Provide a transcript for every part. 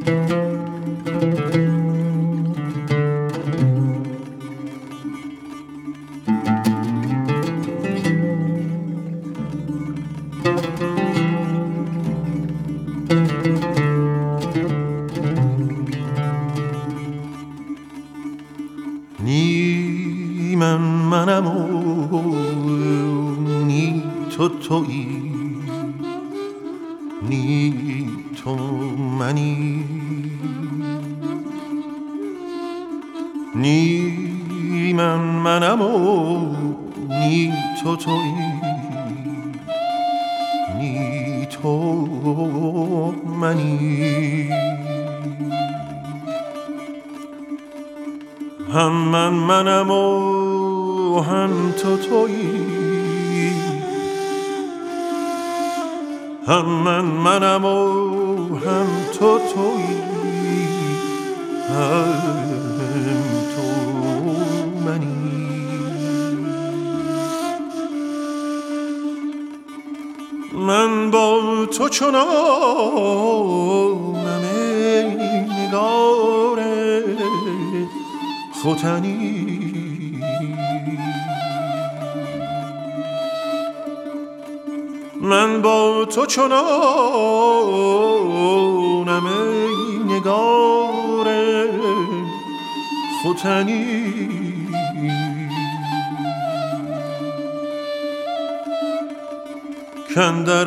نی منم و نی تویی، نی تو منی. نی منم و نی تویی، نی تو منی. هم منم و هم تویی، هم منم و هم تویی، هم تو منی. من با تو چنانم ای نگار ختنی. من با تو چنانم ای نگار ختنی. کاندر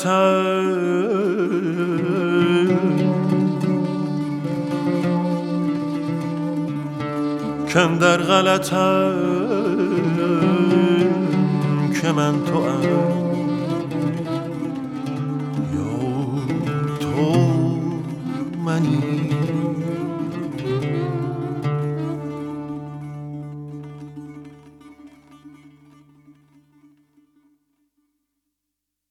غلطم که من توام یا تو منی.